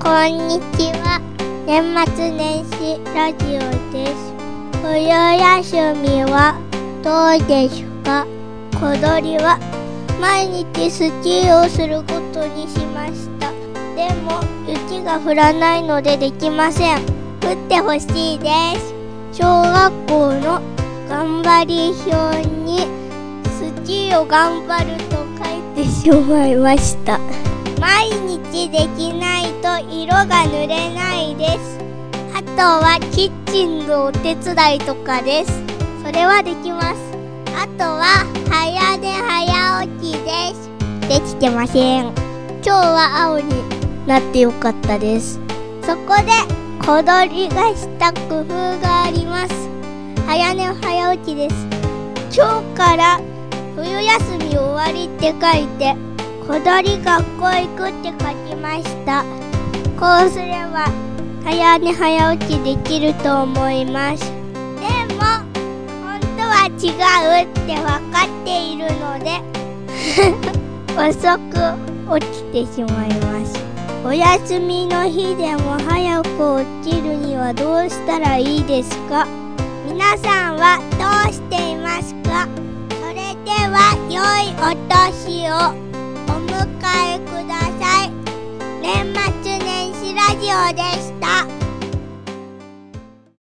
こんにちは。年末年始ラジオです。冬休みはどうですか？小鳥は毎日スキーをすることにしました。でも雪が降らないのでできません。降ってほしいです。小学校の頑張り表にスキーを頑張ると書いてしまいました。毎日できないと色が塗れないです。あとはキッチンのお手伝いとかです。それはできます。あとは早寝早起きです。できてません。今日は青になってよかったです。そこで小鳥がした工夫があります。早寝早起きです。今日から冬休み終わりって書いて小鳥学校行くって書きました。こうすれば早寝早起きできると思います。でも本当は違うって分かっているので遅く起きてしまいます。お休みの日でも早く起きるにはどうしたらいいですか？皆さんはどうしていますか？それでは良いお年をお迎えください。年末年始ラジオでした。